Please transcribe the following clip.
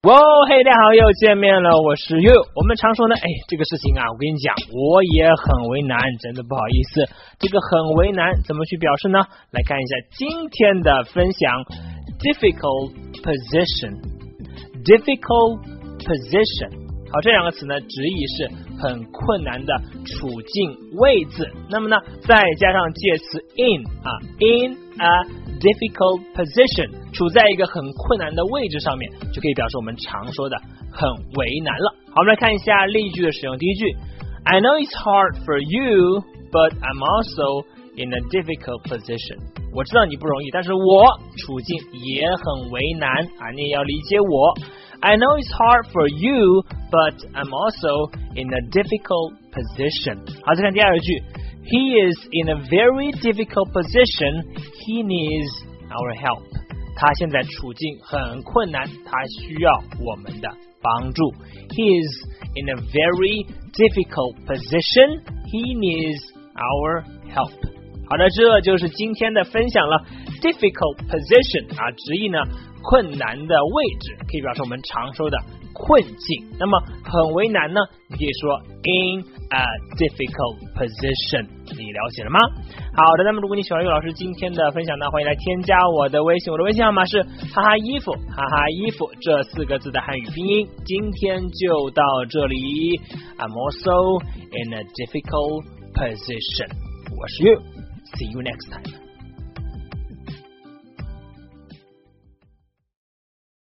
哇，嘿，大家好，又见面了，我是悠悠。我们常说呢，这个事情啊，我跟你讲，我也很为难，真的不好意思。这个很为难怎么去表示呢？来看一下今天的分享 ，difficult position。好，这两个词呢，直译是很困难的处境位置。那么呢，再加上介词 in a difficult position， 处在一个很困难的位置上面，就可以表示我们常说的很为难了。好，我们来看一下例句的使用。第一句 I know it's hard for you, but I'm also in a difficult position。 我知道你不容易，但是我处境也很为难啊，你也要理解我。I know it's hard for you, but I'm also in a difficult position。 好，再看第二句 He is in a very difficult position. He needs our help。 他现在处境很困难，他需要我们的帮助。 He is in a very difficult position. He needs our help。 好的，这就是今天的分享了。 Difficult position 啊，直译呢困难的位置，可以表示我们常说的困境。那么很为难呢，你可以说 in a difficult position。 你了解了吗？好的，那么如果你喜欢岳老师今天的分享呢，欢迎来添加我的微信，我的微信号码是哈哈衣服这4个字的汉语拼音。今天就到这里。 I'm also in a difficult position。 我是岳， See you next time。